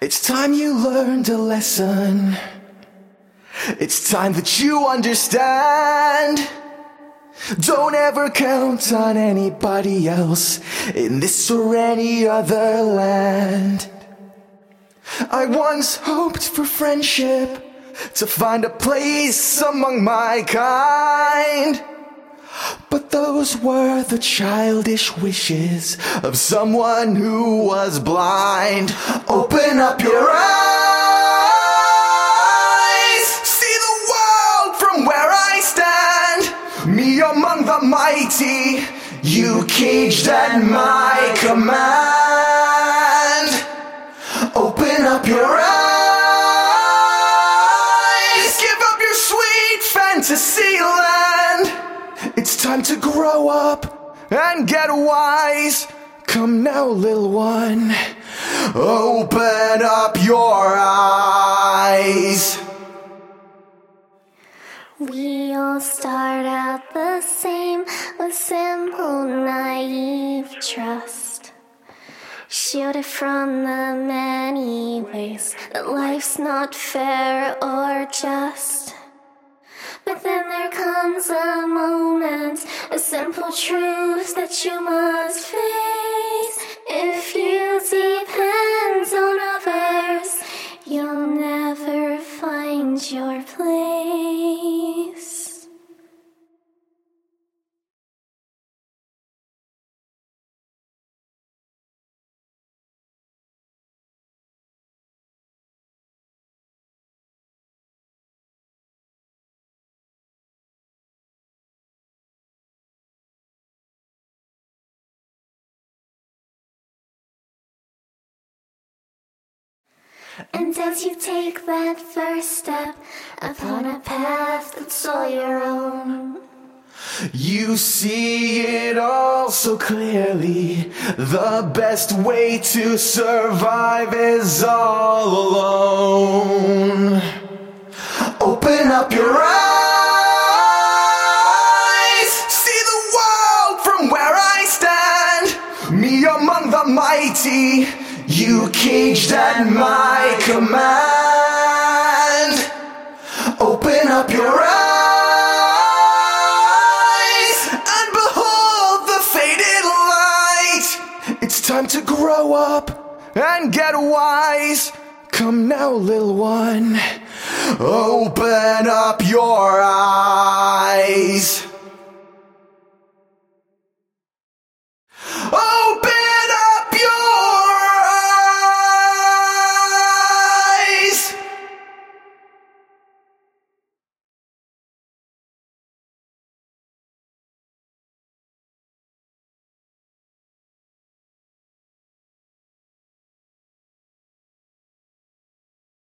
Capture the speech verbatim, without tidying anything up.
It's time you learned a lesson. It's time that you understand. Don't ever count on anybody else in this or any other land. I once hoped for friendship, to find a place among my kind. But those were the childish wishes of someone who was blind. Open up your eyes, see the world from where I stand. Me among the mighty, you caged at my command. Open up your eyes, give up your sweet fantasy land. It's time to grow up and get wise. Come now, little one, open up your eyes. We all start out the same, with simple, naive trust. Shielded from the many ways that life's not fair or just. But then there comes a moment, a simple truth that you must face. If you depend on others, you'll never find your place. And as you take that first step upon a path that's all your own, you see it all so clearly. The best way to survive is all alone. Open up your eyes, see the world from where I stand. Me among the mighty, you caged at my command. Open up your eyes and behold the faded light. It's time to grow up and get wise. Come now, little one, open up your eyes.